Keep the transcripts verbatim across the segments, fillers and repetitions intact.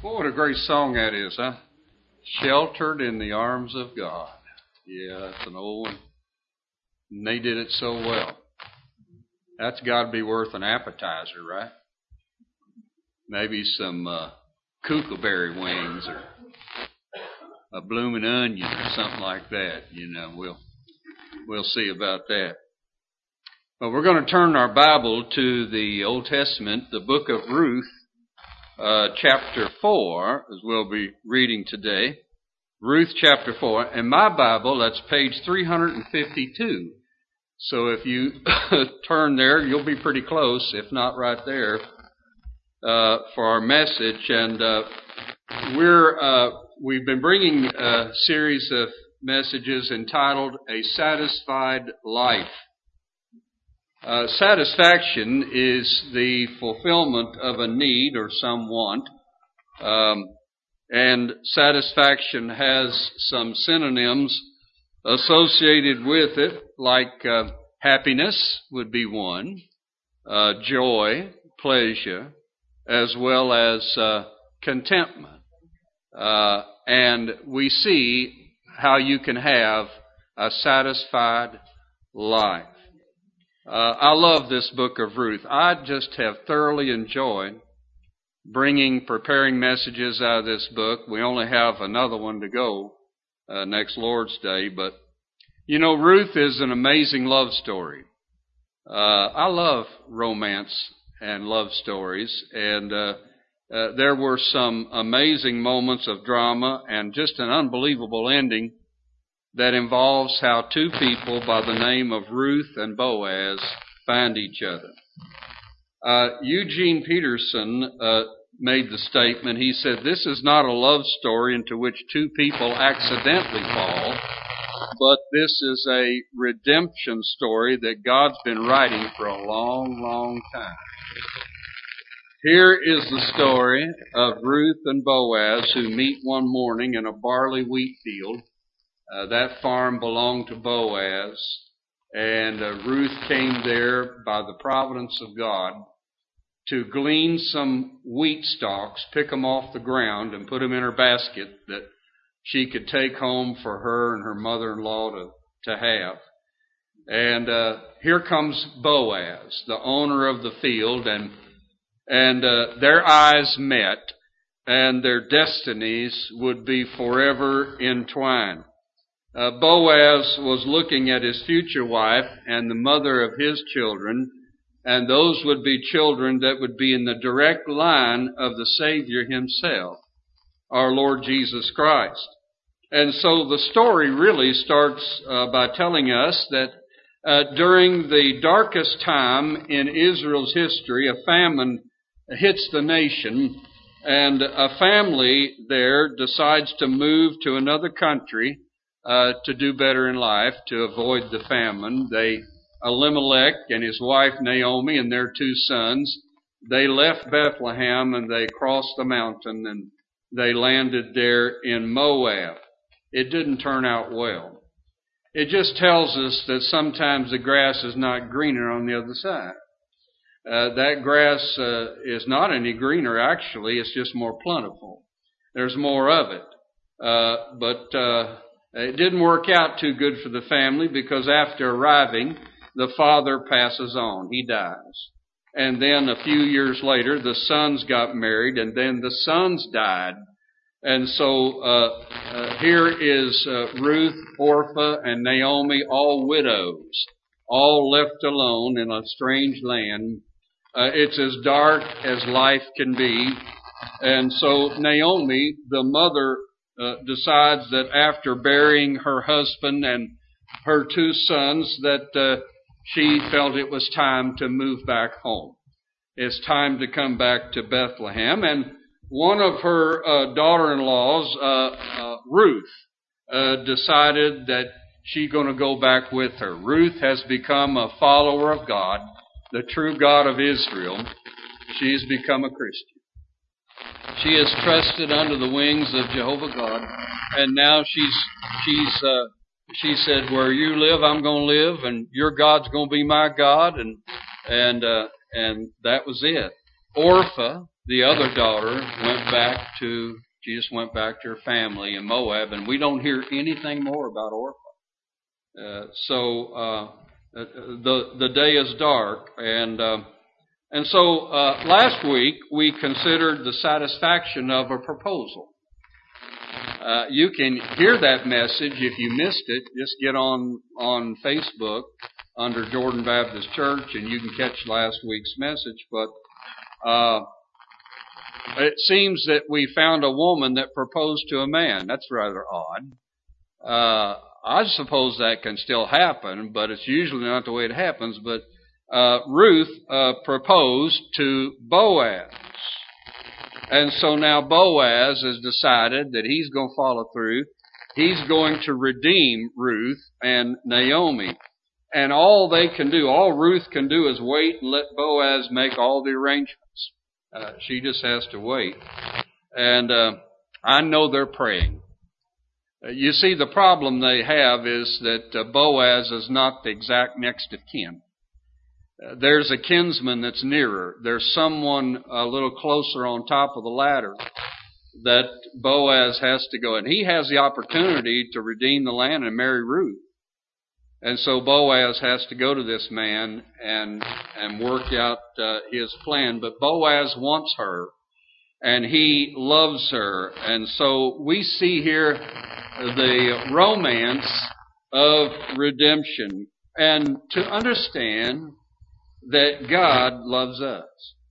Boy, what a great song that is, huh? Sheltered in the Arms of God. Yeah, that's an old one. And they did it so well. That's got to be worth an appetizer, right? Maybe some uh, kookaberry wings or a blooming onion or something like that. You know, we'll we'll see about that. But we're going to turn our Bible to the Old Testament, the book of Ruth, uh, chapter four, as we'll be reading today. Ruth chapter four. In my Bible, that's page three hundred fifty-two. So if you turn there, you'll be pretty close, if not right there, uh, for our message. And uh, we're uh, we've been bringing a series of messages entitled "A Satisfied Life." Uh, satisfaction is the fulfillment of a need or some want, um, and satisfaction has some synonyms associated with it, like uh, happiness would be one, uh, joy, pleasure, as well as uh, contentment. Uh, and we see how you can have a satisfied life. Uh, I love this book of Ruth. I just have thoroughly enjoyed bringing, preparing messages out of this book. We only have another one to go uh, next Lord's Day. But, you know, Ruth is an amazing love story. Uh, I love romance and love stories. And uh, uh, there were some amazing moments of drama and just an unbelievable ending that involves how two people by the name of Ruth and Boaz find each other. Uh, Eugene Peterson uh, made the statement. He said, "This is not a love story into which two people accidentally fall, but this is a redemption story that God's been writing for a long, long time." Here is the story of Ruth and Boaz, who meet one morning in a barley wheat field. Uh, that farm belonged to Boaz, and uh, Ruth came there by the providence of God to glean some wheat stalks, pick them off the ground, and put them in her basket that she could take home for her and her mother-in-law to, to have. And uh, here comes Boaz, the owner of the field, and and uh, their eyes met, and their destinies would be forever entwined. Uh, Boaz was looking at his future wife and the mother of his children, and those would be children that would be in the direct line of the Savior himself, our Lord Jesus Christ. And so the story really starts uh, by telling us that uh, during the darkest time in Israel's history, a famine hits the nation, and a family there decides to move to another country Uh, to do better in life, to avoid the famine. They, Elimelech and his wife Naomi and their two sons, they left Bethlehem and they crossed the mountain and they landed there in Moab. It didn't turn out well. It just tells us that sometimes the grass is not greener on the other side. Uh, that grass uh, is not any greener, actually. It's just more plentiful. There's more of it. Uh, but uh It didn't work out too good for the family, because after arriving, the father passes on. He dies. And then a few years later, the sons got married, and then the sons died. And so uh, uh here is uh, Ruth, Orpah, and Naomi, all widows, all left alone in a strange land. Uh, it's as dark as life can be. And so Naomi, the mother, Uh, decides that after burying her husband and her two sons, that uh, she felt it was time to move back home. It's time to come back to Bethlehem. And one of her uh, daughter-in-laws, uh, uh, Ruth, uh, decided that she's going to go back with her. Ruth has become a follower of God, the true God of Israel. She's become a Christian. She is trusted under the wings of Jehovah God, and now she's she's uh, she said, "Where you live, I'm going to live, and your God's going to be my God," and and uh, and that was it. Orpah the other daughter went back to, she just went back to her family in Moab, and we don't hear anything more about Orpah. Uh, so uh, the the day is dark, and uh, and so uh, last week we considered the satisfaction of a proposal. Uh, you can hear that message. If you missed it, just get on on Facebook under Jordan Baptist Church, and you can catch last week's message. But uh, it seems that we found a woman that proposed to a man. That's rather odd. Uh, I suppose that can still happen, but it's usually not the way it happens. But uh, Ruth uh, proposed to Boaz. And so now Boaz has decided that he's going to follow through. He's going to redeem Ruth and Naomi. And all they can do, all Ruth can do is wait and let Boaz make all the arrangements. Uh, she just has to wait. And uh, I know they're praying. Uh, you see, the problem they have is that uh, Boaz is not the exact next of kin. Uh, there's a kinsman that's nearer. There's someone a little closer on top of the ladder that Boaz has to go. And he has the opportunity to redeem the land and marry Ruth. And so Boaz has to go to this man and and work out uh, his plan. But Boaz wants her, and he loves her. And so we see here the romance of redemption. And to understand that God loves us.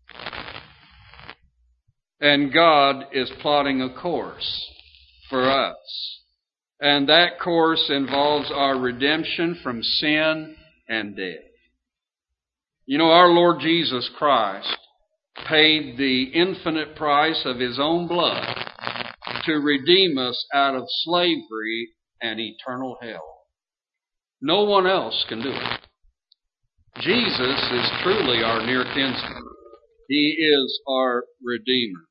And God is plotting a course for us. And that course involves our redemption from sin and death. You know, our Lord Jesus Christ paid the infinite price of His own blood to redeem us out of slavery and eternal hell. No one else can do it. Jesus is truly our near kinsman. He is our Redeemer.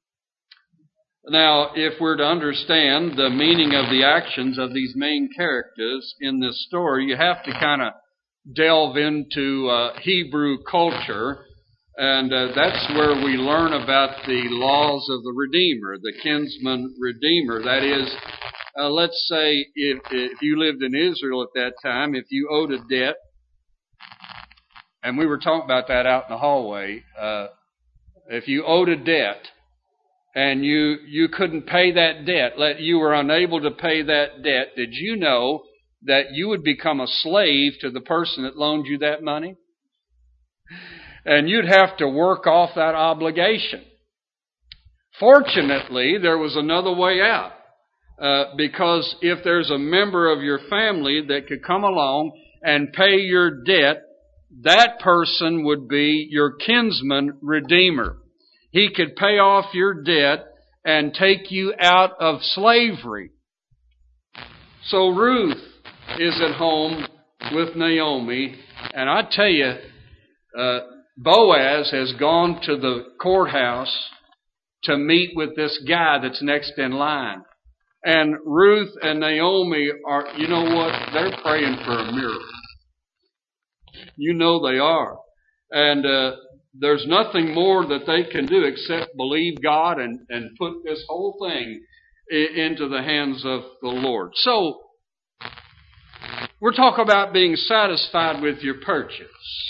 Now, if we're to understand the meaning of the actions of these main characters in this story, you have to kind of delve into uh, Hebrew culture, and uh, that's where we learn about the laws of the Redeemer, the kinsman Redeemer. That is, uh, let's say if, if you lived in Israel at that time, if you owed a debt, and we were talking about that out in the hallway. Uh, if you owed a debt and you you couldn't pay that debt, let you were unable to pay that debt, did you know that you would become a slave to the person that loaned you that money? And you'd have to work off that obligation. Fortunately, there was another way out. Uh, because if there's a member of your family that could come along and pay your debt, that person would be your kinsman redeemer. He could pay off your debt and take you out of slavery. So Ruth is at home with Naomi, and I tell you, uh, Boaz has gone to the courthouse to meet with this guy that's next in line. And Ruth and Naomi are, you know what, they're praying for a miracle. You know they are. And uh, there's nothing more that they can do except believe God and, and put this whole thing I- into the hands of the Lord. So, we're talking about being satisfied with your purchase.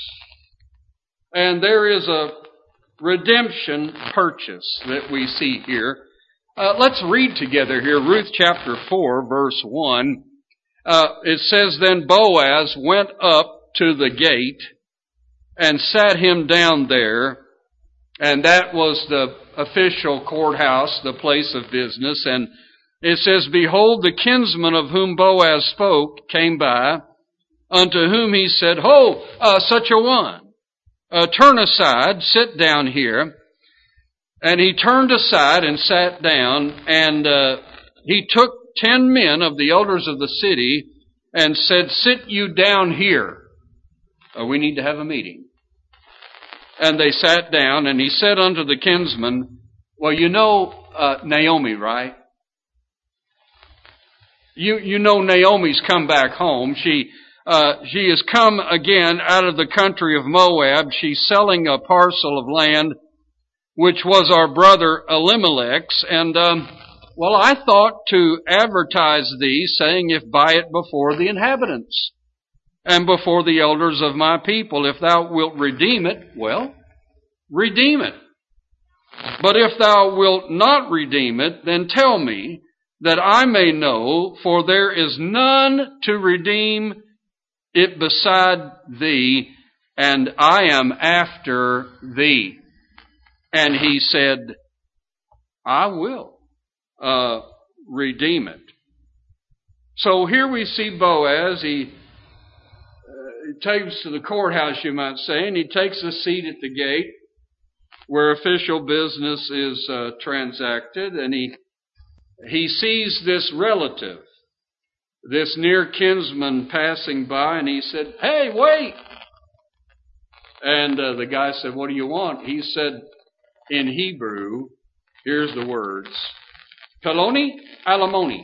And there is a redemption purchase that we see here. Uh, let's read together here, Ruth chapter four, verse one. Uh, it says, Then Boaz went up to the gate and sat him down there, and that was the official courthouse, the place of business. And it says, Behold, the kinsman of whom Boaz spoke came by, unto whom he said, Ho, uh, such a one, uh, turn aside, sit down here. And he turned aside and sat down, and uh, he took ten men of the elders of the city and said, Sit you down here. Uh, we need to have a meeting. And they sat down, and he said unto the kinsman, Well, you know uh, Naomi, right? You you know Naomi's come back home. She uh, she has come again out of the country of Moab. She's selling a parcel of land which was our brother Elimelech's. And, um, well, I thought to advertise thee, saying, if buy it before the inhabitants and before the elders of my people, if thou wilt redeem it, well, redeem it. But if thou wilt not redeem it, then tell me, that I may know, for there is none to redeem it beside thee, and I am after thee. And he said, I will uh, redeem it. So here we see Boaz. He uh, takes to the courthouse, you might say, and he takes a seat at the gate where official business is uh, transacted, and he he sees this relative, this near kinsman passing by, and he said, hey, wait! And uh, the guy said, what do you want? He said, in Hebrew, here's the words, Peloni alimony.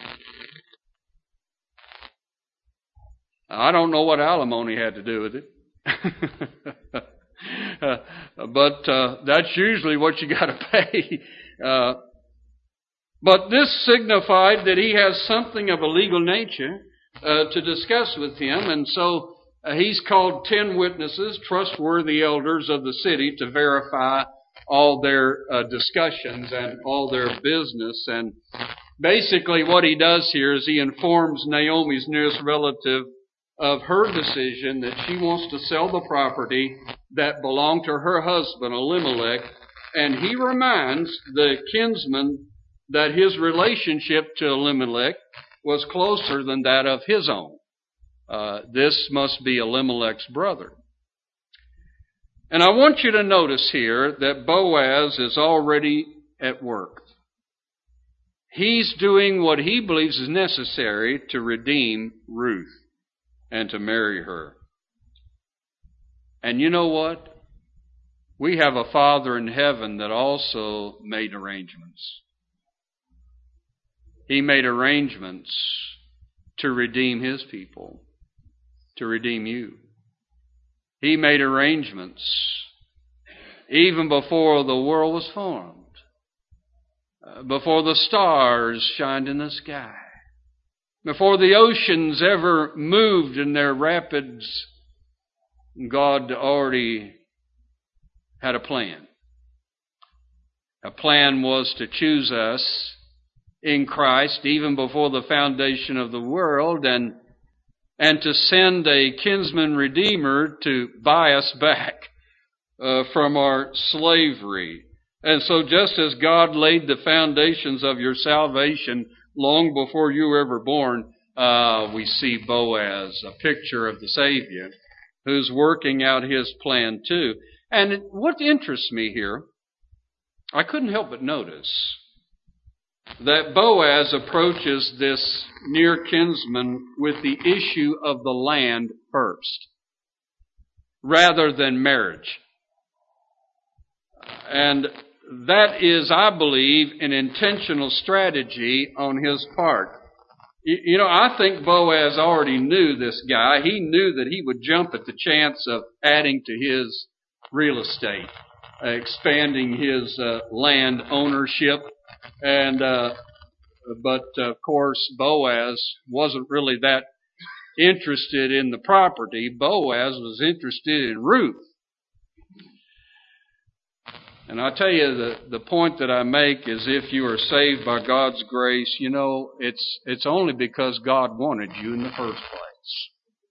I don't know what alimony had to do with it. uh, but uh, that's usually what you got to pay. Uh, but this signified that he has something of a legal nature uh, to discuss with him. And so uh, he's called ten witnesses, trustworthy elders of the city, to verify all their uh, discussions and all their business. And basically what he does here is he informs Naomi's nearest relative of her decision that she wants to sell the property that belonged to her husband, Elimelech, and he reminds the kinsman that his relationship to Elimelech was closer than that of his own. Uh, this must be Elimelech's brother. And I want you to notice here that Boaz is already at work. He's doing what he believes is necessary to redeem Ruth and to marry her. And you know what? We have a Father in heaven that also made arrangements. He made arrangements to redeem His people, to redeem you. He made arrangements even before the world was formed, uh, before the stars shined in the sky, before the oceans ever moved in their rapids. God already had a plan. A plan was to choose us in Christ even before the foundation of the world, and and to send a kinsman redeemer to buy us back uh, from our slavery. And so just as God laid the foundations of your salvation long before you were ever born, uh, we see Boaz, a picture of the Savior, who's working out His plan too. And what interests me here, I couldn't help but notice that Boaz approaches this near kinsman with the issue of the land first, rather than marriage. And that is, I believe, an intentional strategy on his part. You know, I think Boaz already knew this guy. He knew that he would jump at the chance of adding to his real estate, expanding his uh, land ownership. And, uh, but of course, Boaz wasn't really that interested in the property. Boaz was interested in Ruth. And I tell you, the, the point that I make is if you are saved by God's grace, you know, it's, it's only because God wanted you in the first place.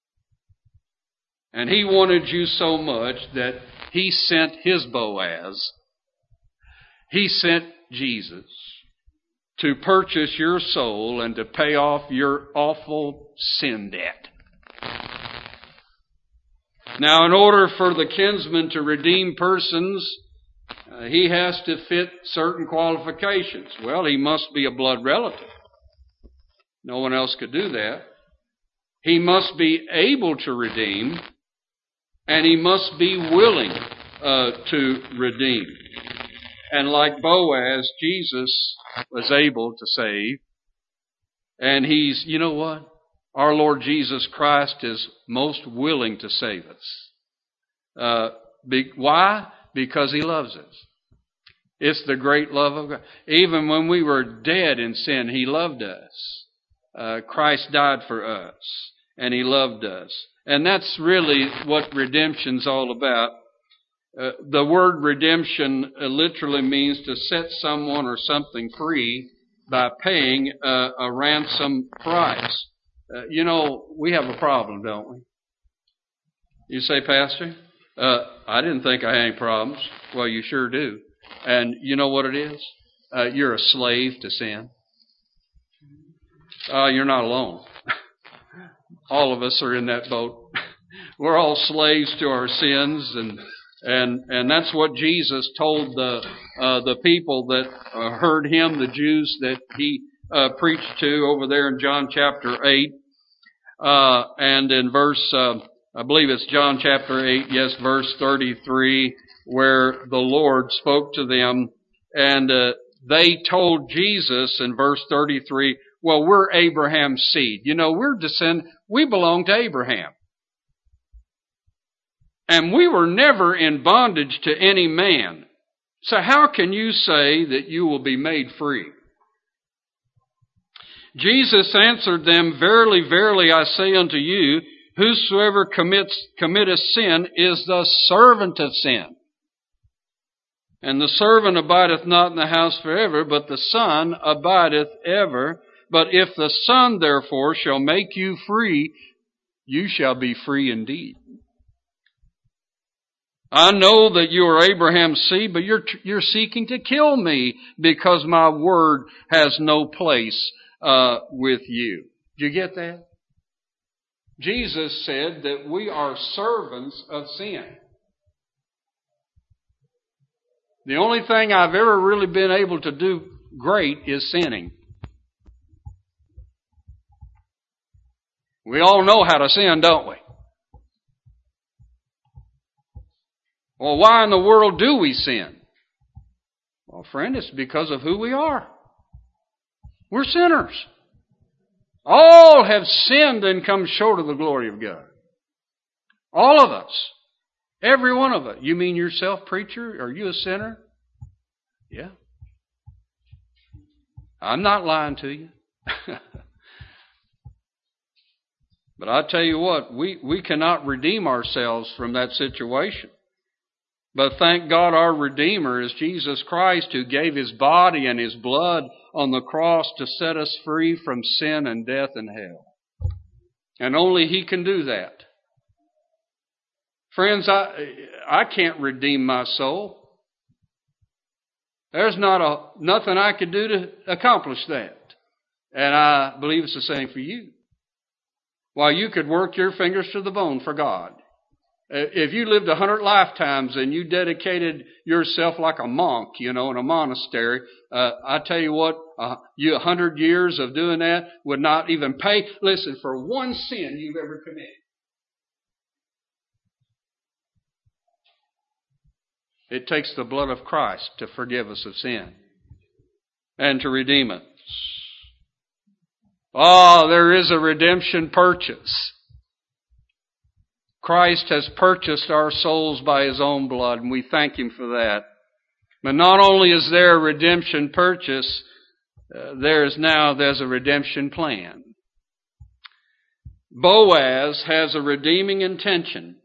And He wanted you so much that He sent His Boaz. He sent Jesus to purchase your soul and to pay off your awful sin debt. Now, in order for the kinsman to redeem persons, uh, he has to fit certain qualifications. Well, he must be a blood relative. No one else could do that. He must be able to redeem, and he must be willing uh, to redeem. And like Boaz, Jesus was able to save. And He's, you know what? Our Lord Jesus Christ is most willing to save us. Uh, be, why? Because He loves us. It's the great love of God. Even when we were dead in sin, He loved us. Uh, Christ died for us, and He loved us. And that's really what redemption's all about. Uh, the word redemption uh, literally means to set someone or something free by paying uh, a ransom price. Uh, you know, we have a problem, don't we? You say, Pastor, uh, I didn't think I had any problems. Well, you sure do. And you know what it is? Uh, you're a slave to sin. Uh, you're not alone. All of us are in that boat. We're all slaves to our sins, and and and that's what Jesus told the uh, the people that uh, heard Him, the Jews that He uh, preached to over there in John chapter eight, uh, and in verse, uh, I believe it's John chapter eight, yes, verse thirty-three, where the Lord spoke to them, and uh, they told Jesus in verse thirty-three, well, we're Abraham's seed. You know, we're descend, we belong to Abraham. And we were never in bondage to any man. So how can you say that you will be made free? Jesus answered them, verily, verily, I say unto you, whosoever commits, committeth sin is the servant of sin. And the servant abideth not in the house forever, but the Son abideth ever. But if the Son therefore shall make you free, you shall be free indeed. I know that you are Abraham's seed, but you're, you're seeking to kill me because my word has no place uh, with you. Did you get that? Jesus said that we are servants of sin. The only thing I've ever really been able to do great is sinning. We all know how to sin, don't we? Well, why in the world do we sin? Well, friend, it's because of who we are. We're sinners. All have sinned and come short of the glory of God. All of us. Every one of us. You mean yourself, preacher? Are you a sinner? Yeah. I'm not lying to you. But I tell you what, we, we cannot redeem ourselves from that situation. But thank God our Redeemer is Jesus Christ, who gave His body and His blood on the cross to set us free from sin and death and hell. And only He can do that. Friends, I, I can't redeem my soul. There's not a, nothing I could do to accomplish that. And I believe it's the same for you. While you could work your fingers to the bone for God. If you lived a hundred lifetimes and you dedicated yourself like a monk, you know, in a monastery, uh, I tell you what, uh, you a hundred years of doing that would not even pay, listen, for one sin you've ever committed. It takes the blood of Christ to forgive us of sin and to redeem us. Oh, there is a redemption purchase. Christ has purchased our souls by His own blood, and we thank Him for that. But not only is there a redemption purchase, uh, there is now there's a redemption plan. Boaz has a redeeming intention,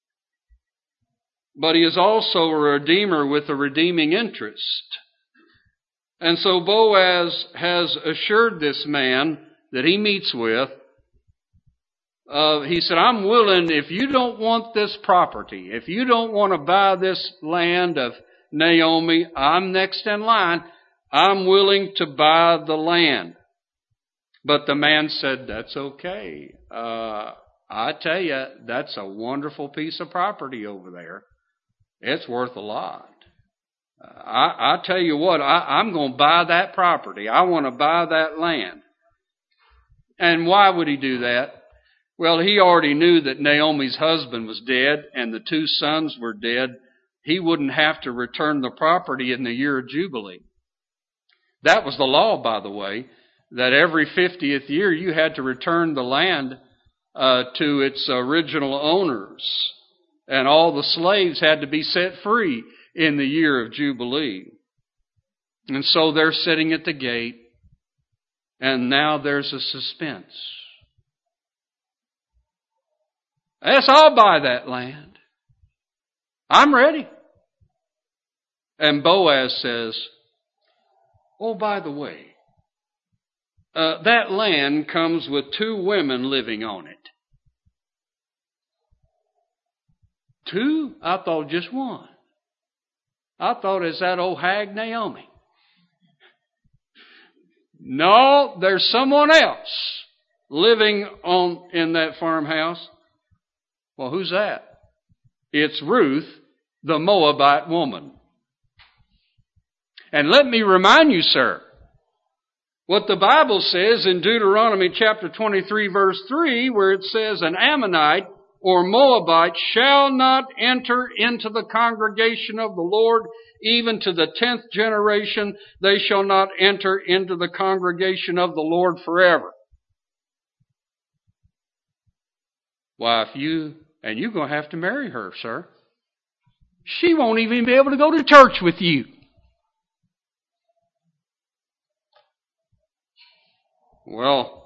but he is also a redeemer with a redeeming interest. And so Boaz has assured this man that he meets with, Uh, he said, I'm willing, if you don't want this property, if you don't want to buy this land of Naomi, I'm next in line. I'm willing to buy the land. But the man said, that's okay. Uh, I tell you, that's a wonderful piece of property over there. It's worth a lot. Uh, I, I tell you what, I, I'm going to buy that property. I want to buy that land. And why would he do that? Well, he already knew that Naomi's husband was dead and the two sons were dead. He wouldn't have to return the property in the year of Jubilee. That was the law, by the way, that every fiftieth year you had to return the land uh, to its original owners. And all the slaves had to be set free in the year of Jubilee. And so they're sitting at the gate, and now there's a suspense. Yes, I'll buy that land. I'm ready. And Boaz says, oh, by the way, uh, that land comes with two women living on it. Two? I thought just one. I thought it's that old hag Naomi. No, there's someone else living on in that farmhouse. Well, who's that? It's Ruth, the Moabite woman. And let me remind you, sir, what the Bible says in Deuteronomy chapter twenty-three, verse three, where it says, an Ammonite or Moabite shall not enter into the congregation of the Lord, even to the tenth generation. They shall not enter into the congregation of the Lord forever. Why, if you, and you're going to have to marry her, sir. She won't even be able to go to church with you. Well,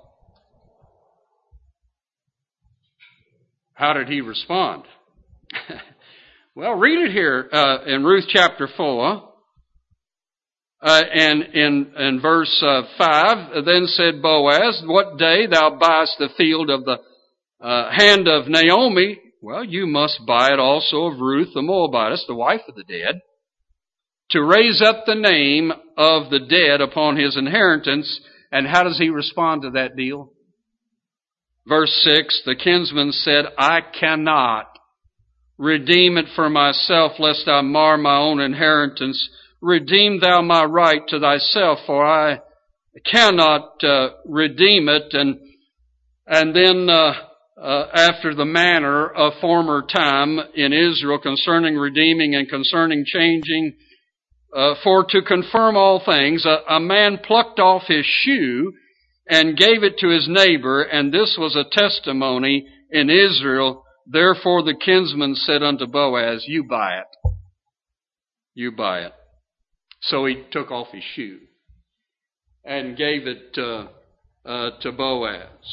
how did he respond? Well, read it here uh, in Ruth chapter four. Uh, and in, in verse uh, five, then said Boaz, what day thou buyest the field of the uh, hand of Naomi, well, you must buy it also of Ruth the Moabitess, the wife of the dead, to raise up the name of the dead upon his inheritance. And how does he respond to that deal? Verse six, the kinsman said, I cannot redeem it for myself, lest I mar my own inheritance. Redeem thou my right to thyself, for I cannot uh, redeem it. And and then uh, uh, after the manner of former time in Israel concerning redeeming and concerning changing, Uh, for to confirm all things, a, a man plucked off his shoe and gave it to his neighbor, and this was a testimony in Israel. Therefore the kinsman said unto Boaz, you buy it. You buy it. So he took off his shoe and gave it uh, uh, to Boaz.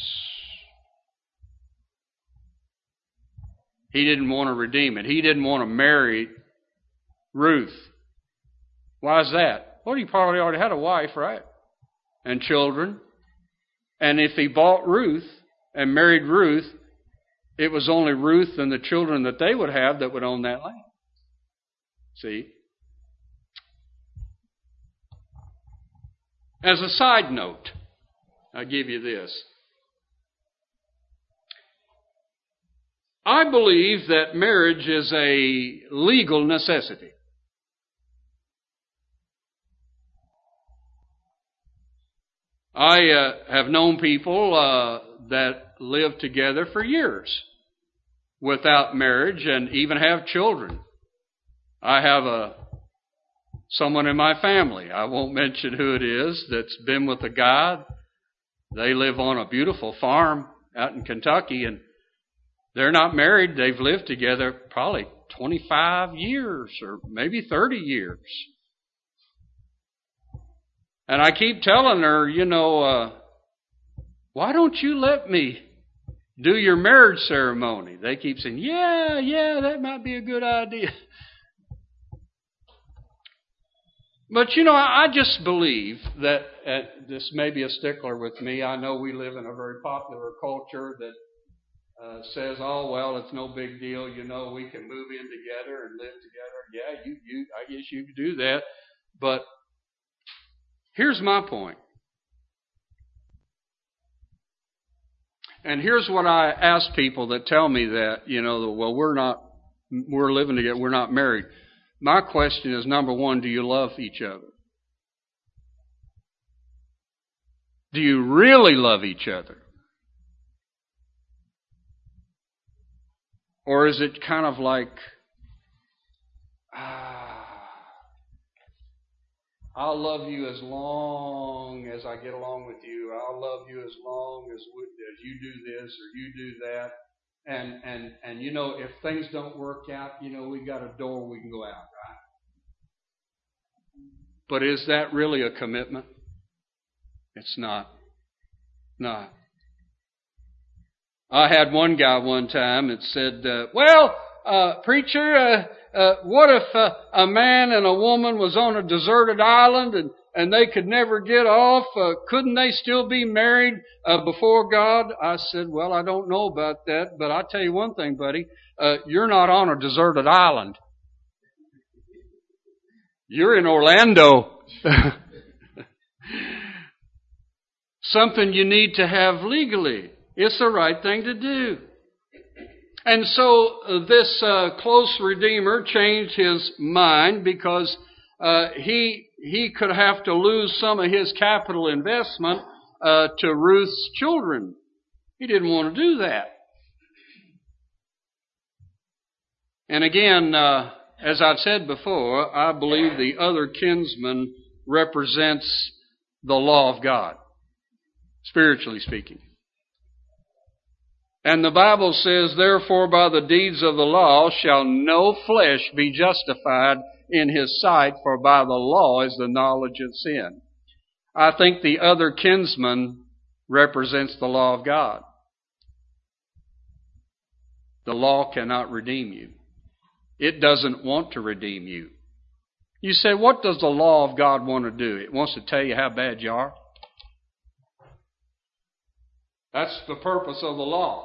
He didn't want to redeem it. He didn't want to marry Ruth. Why is that? Well, he probably already had a wife, right? And children. And if he bought Ruth and married Ruth, it was only Ruth and the children that they would have that would own that land. See? As a side note, I'll give you this. I believe that marriage is a legal necessity. I uh, have known people uh, that live together for years without marriage and even have children. I have a someone in my family, I won't mention who it is, that's been with a guy. They live on a beautiful farm out in Kentucky, and they're not married. They've lived together probably twenty-five years or maybe thirty years. And I keep telling her, you know, uh, why don't you let me do your marriage ceremony? They keep saying, yeah, yeah, that might be a good idea. But, you know, I just believe that, uh, this may be a stickler with me. I know we live in a very popular culture that uh, says, oh, well, it's no big deal. You know, we can move in together and live together. Yeah, you, you, I guess you could do that. But here's my point. And here's what I ask people that tell me that, you know, well, we're not, we're living together, we're not married. My question is, number one, do you love each other? Do you really love each other? Or is it kind of like, ah, I'll love you as long as I get along with you. I'll love you as long as, as you do this or you do that. And, and, and, you know, if things don't work out, you know, we got a door we can go out, right? But is that really a commitment? It's not. Not. I had one guy one time that said, uh, well, uh, preacher, uh, uh, what if uh, a man and a woman was on a deserted island and, and they could never get off? Uh, couldn't they still be married uh, before God? I said, well, I don't know about that, but I'll tell you one thing, buddy. Uh, you're not on a deserted island. You're in Orlando. Something you need to have legally. It's the right thing to do. And so uh, this uh, close Redeemer changed his mind because uh, he he could have to lose some of his capital investment uh, to Ruth's children. He didn't want to do that. And again, uh, as I've said before, I believe the other kinsman represents the law of God, spiritually speaking. And the Bible says, therefore by the deeds of the law shall no flesh be justified in his sight, for by the law is the knowledge of sin. I think the other kinsman represents the law of God. The law cannot redeem you. It doesn't want to redeem you. You say, what does the law of God want to do? It wants to tell you how bad you are. That's the purpose of the law.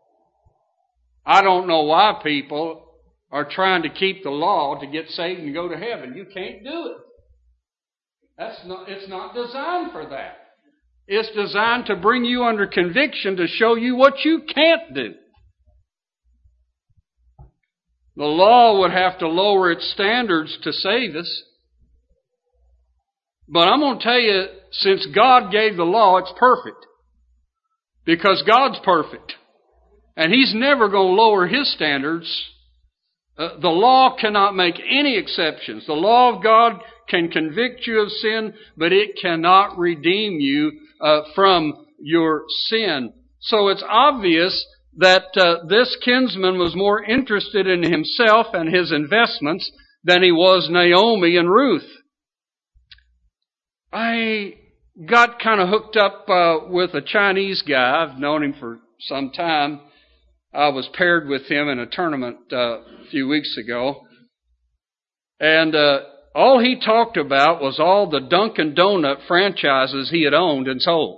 I don't know why people are trying to keep the law to get saved and go to heaven. You can't do it. That's not, it's not designed for that. It's designed to bring you under conviction to show you what you can't do. The law would have to lower its standards to save us. But I'm going to tell you, since God gave the law, it's perfect. Because God's perfect. And He's never going to lower His standards. Uh, the law cannot make any exceptions. The law of God can convict you of sin, but it cannot redeem you uh, from your sin. So it's obvious that uh, this kinsman was more interested in himself and his investments than he was Naomi and Ruth. I got kind of hooked up uh, with a Chinese guy. I've known him for some time. I was paired with him in a tournament uh, a few weeks ago. And uh, all he talked about was all the Dunkin' Donut franchises he had owned and sold.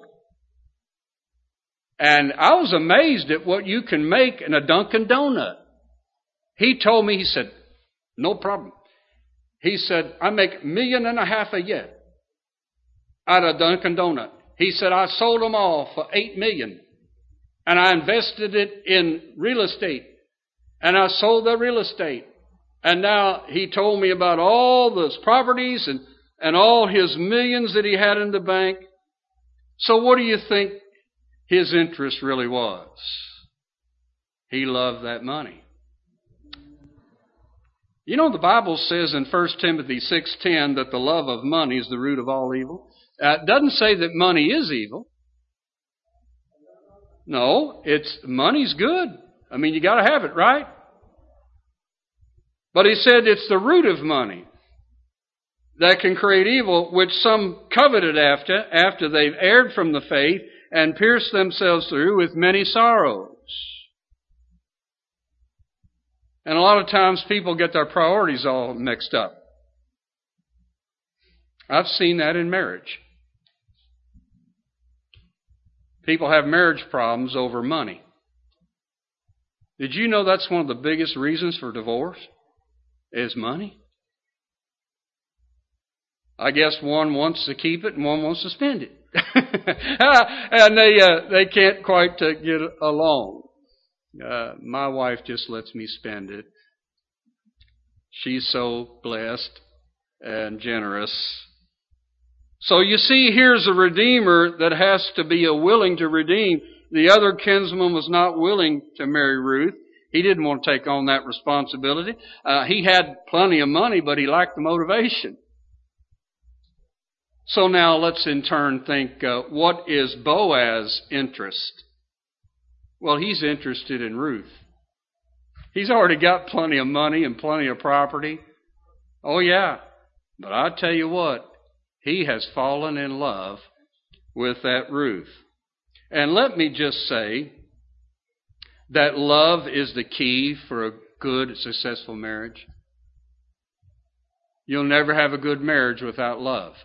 And I was amazed at what you can make in a Dunkin' Donut. He told me, he said, no problem. He said, I make a million and a half a year out of Dunkin' Donut. He said, I sold them all for eight million. And I invested it in real estate. And I sold the real estate. And now he told me about all those properties and, and all his millions that he had in the bank. So what do you think his interest really was? He loved that money. You know, the Bible says in First Timothy six ten that the love of money is the root of all evil. Uh, it doesn't say that money is evil. No, it's money's good. I mean, you got to have it, right? But he said it's the root of money that can create evil, which some coveted after, after they've erred from the faith and pierced themselves through with many sorrows. And a lot of times people get their priorities all mixed up. I've seen that in marriage. People have marriage problems over money. Did you know that's one of the biggest reasons for divorce? Is money. I guess one wants to keep it and one wants to spend it. and they uh, they can't quite uh, get along. Uh, my wife just lets me spend it. She's so blessed and generous. So you see, here's a redeemer that has to be a willing to redeem. The other kinsman was not willing to marry Ruth. He didn't want to take on that responsibility. Uh, he had plenty of money, but he lacked the motivation. So now let's in turn think, uh, what is Boaz's interest? Well, he's interested in Ruth. He's already got plenty of money and plenty of property. Oh yeah. But I tell you what, he has fallen in love with that Ruth. And let me just say that love is the key for a good, successful marriage. You'll never have a good marriage without love.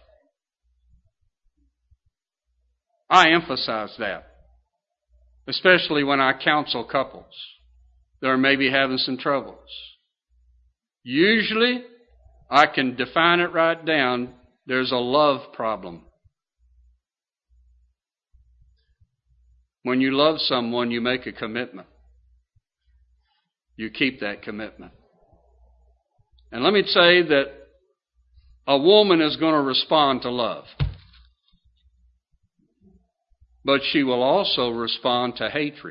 I emphasize that, especially when I counsel couples that are maybe having some troubles. Usually, I can define it right down. There's a love problem. When you love someone, you make a commitment. You keep that commitment. And let me say that a woman is going to respond to love. But she will also respond to hatred.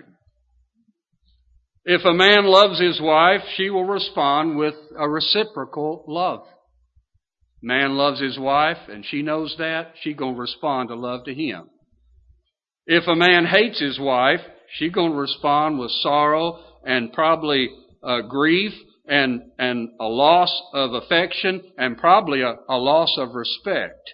If a man loves his wife, she will respond with a reciprocal love. Man loves his wife, and she knows that. She's going to respond to love to him. If a man hates his wife, she's going to respond with sorrow and probably uh, grief and, and a loss of affection and probably a, a loss of respect.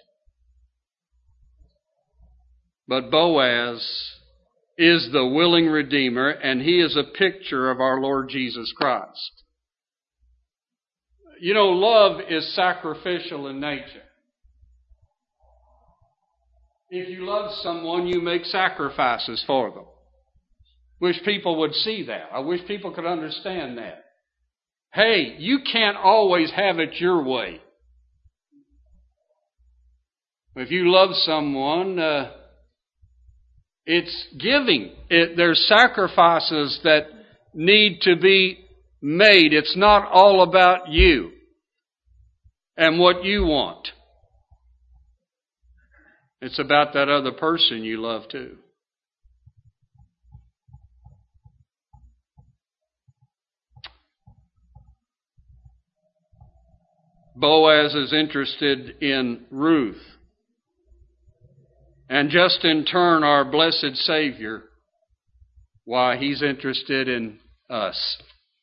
But Boaz is the willing Redeemer, and he is a picture of our Lord Jesus Christ. You know, love is sacrificial in nature. If you love someone, you make sacrifices for them. Wish people would see that. I wish people could understand that. Hey, you can't always have it your way. If you love someone, uh, it's giving. It, there's sacrifices that need to be made. It's not all about you and what you want. It's about that other person you love too. Boaz is interested in Ruth. And just in turn, our blessed Savior, why, he's interested in us.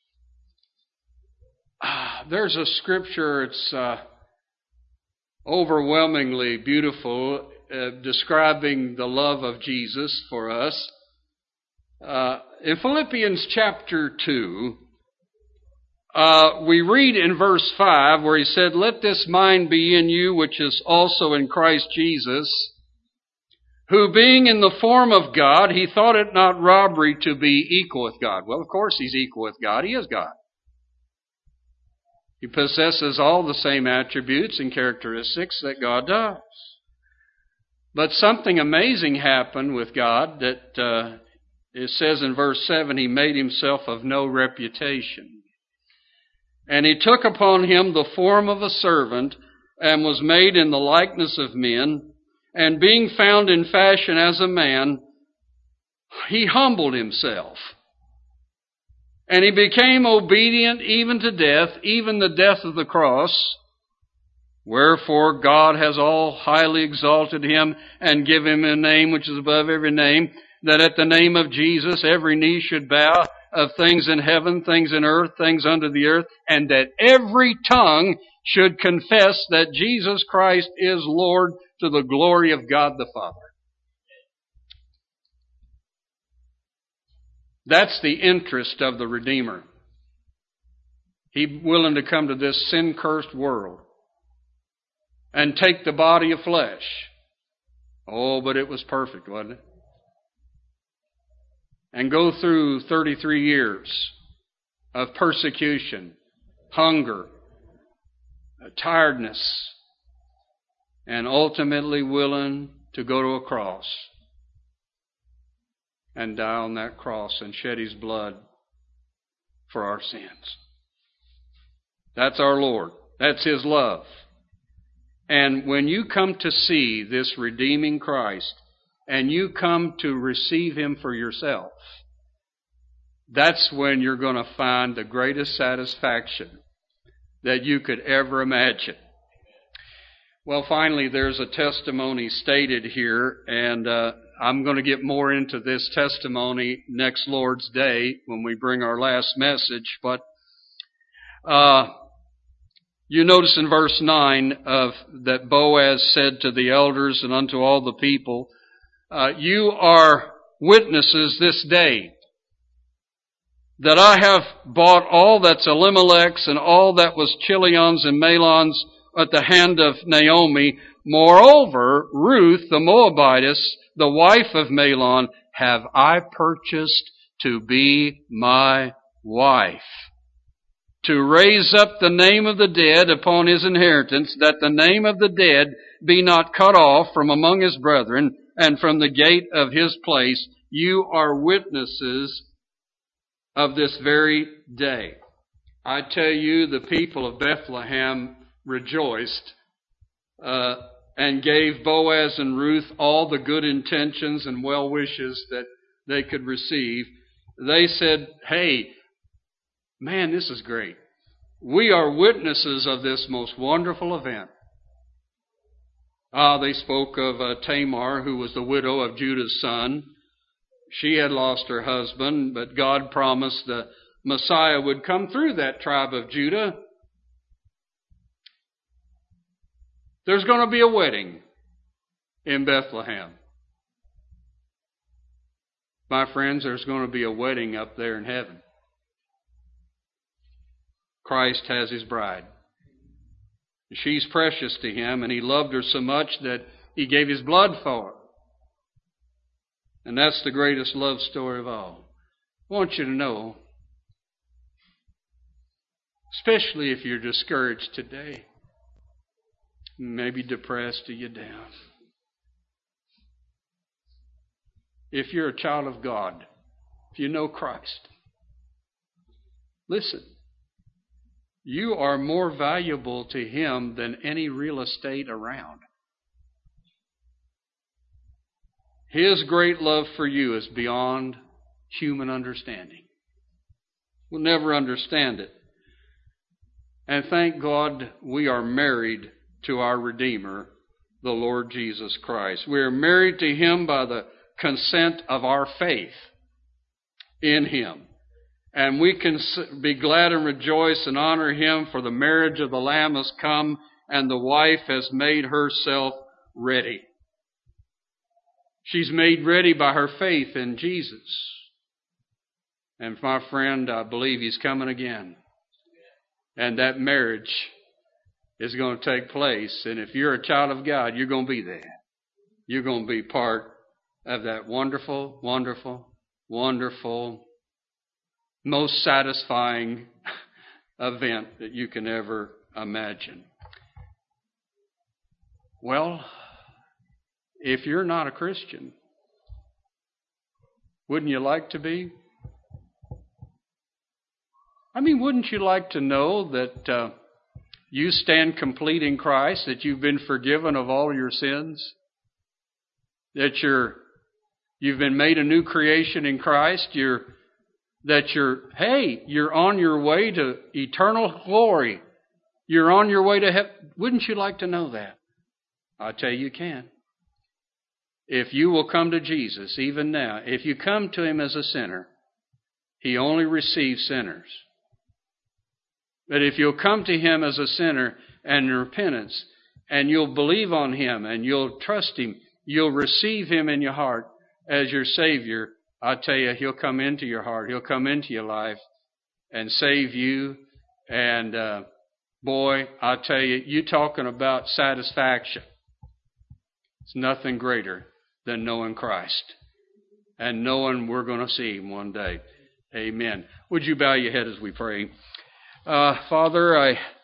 Ah, there's a scripture, it's uh, overwhelmingly beautiful, uh, describing the love of Jesus for us. Uh, in Philippians chapter two, uh, we read in verse five where he said, "Let this mind be in you, which is also in Christ Jesus, who being in the form of God, he thought it not robbery to be equal with God." Well, of course he's equal with God. He is God. He possesses all the same attributes and characteristics that God does. But something amazing happened with God that uh, it says in verse seven, he made himself of no reputation. And he took upon him the form of a servant and was made in the likeness of men. And being found in fashion as a man, he humbled himself. And he became obedient even to death, even the death of the cross. Wherefore God has all highly exalted him and given him a name which is above every name, that at the name of Jesus every knee should bow, of things in heaven, things in earth, things under the earth, and that every tongue should confess that Jesus Christ is Lord, to the glory of God the Father. That's the interest of the Redeemer. He's willing to come to this sin-cursed world and take the body of flesh. Oh, but it was perfect, wasn't it? And go through thirty-three years of persecution, hunger, tiredness, and ultimately willing to go to a cross and die on that cross and shed his blood for our sins. That's our Lord. That's his love. And when you come to see this redeeming Christ and you come to receive him for yourself, that's when you're going to find the greatest satisfaction that you could ever imagine. Well, finally, there's a testimony stated here, and uh, I'm going to get more into this testimony next Lord's Day when we bring our last message. But, uh, You notice in verse nine of that Boaz said to the elders and unto all the people, uh, you are witnesses this day that I have bought all that's Elimelech's and all that was Chilion's and Mahlon's at the hand of Naomi. Moreover, Ruth the Moabitess, the wife of Mahlon, have I purchased to be my wife, to raise up the name of the dead upon his inheritance, that the name of the dead be not cut off from among his brethren, and from the gate of his place. You are witnesses of this very day. I tell you, the people of Bethlehem rejoiced uh, and gave Boaz and Ruth all the good intentions and well wishes that they could receive. They said, hey, man, this is great. We are witnesses of this most wonderful event. Ah, they spoke of uh, Tamar, who was the widow of Judah's son. She had lost her husband, but God promised the Messiah would come through that tribe of Judah. There's going to be a wedding in Bethlehem. My friends, there's going to be a wedding up there in heaven. Christ has His bride. She's precious to Him, and He loved her so much that He gave His blood for her. And that's the greatest love story of all. I want you to know, especially if you're discouraged today, maybe depressed or you're down. If you're a child of God, if you know Christ, listen, you are more valuable to Him than any real estate around. His great love for you is beyond human understanding. We'll never understand it. And thank God we are married to our Redeemer, the Lord Jesus Christ. We are married to Him by the consent of our faith in Him. And we can be glad and rejoice and honor Him, for the marriage of the Lamb has come and the wife has made herself ready. She's made ready by her faith in Jesus. And my friend, I believe He's coming again. And that marriage is going to take place. And if you're a child of God, you're going to be there. You're going to be part of that wonderful, wonderful, wonderful, most satisfying event that you can ever imagine. Well, if you're not a Christian, wouldn't you like to be? I mean, wouldn't you like to know that uh, you stand complete in Christ, that you've been forgiven of all your sins, that you're you've been made a new creation in Christ, you're that you're, hey, you're on your way to eternal glory. You're on your way to heaven. Wouldn't you like to know that? I tell you, you can. If you will come to Jesus, even now, if you come to Him as a sinner, He only receives sinners. But if you'll come to Him as a sinner and in repentance, and you'll believe on Him and you'll trust Him, you'll receive Him in your heart as your Savior, I tell you, He'll come into your heart. He'll come into your life and save you. And uh, boy, I tell you, you talking about satisfaction. It's nothing greater than knowing Christ and knowing we're going to see Him one day. Amen. Would you bow your head as we pray? Uh, Father, I